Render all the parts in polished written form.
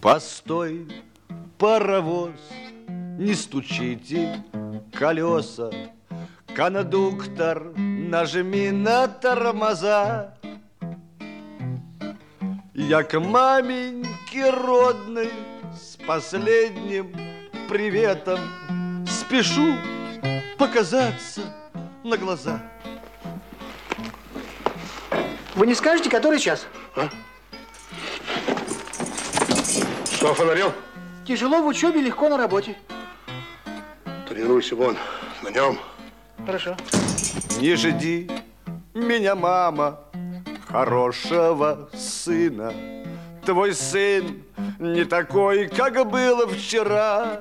Постой, паровоз, не стучите колеса. Кондуктор, нажми на тормоза. Я к маменьке родной с последним приветом спешу показаться на глаза. Вы не скажете, который час? А? Что, фонарем? Тяжело в учебе, легко на работе. Тренируйся вон, на нем. Хорошо. Не жди меня, мама, хорошего сына. Твой сын не такой, как был вчера.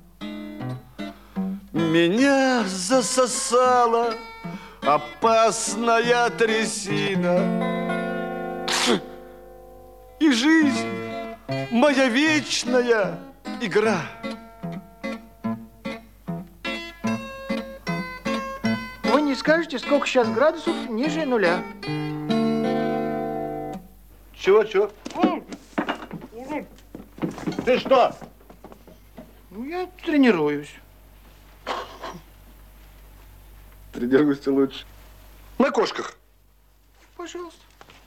Меня засосала опасная трясина. И жизнь моя вечная игра. Вы не скажете, сколько сейчас градусов ниже нуля? Чего? Ты что? Ну, я тренируюсь. Тренируйся лучше. На кошках. Пожалуйста.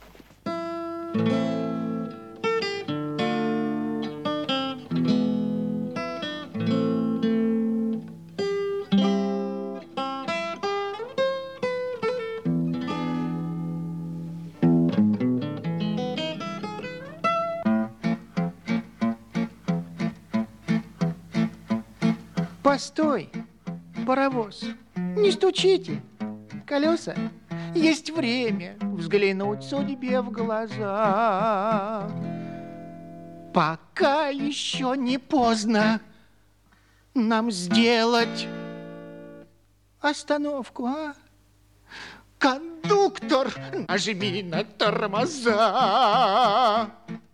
Постой, паровоз, не стучите. Колеса, есть время взглянуть судьбе в глаза. Пока еще не поздно нам сделать остановку, а? Кондуктор, нажми на тормоза.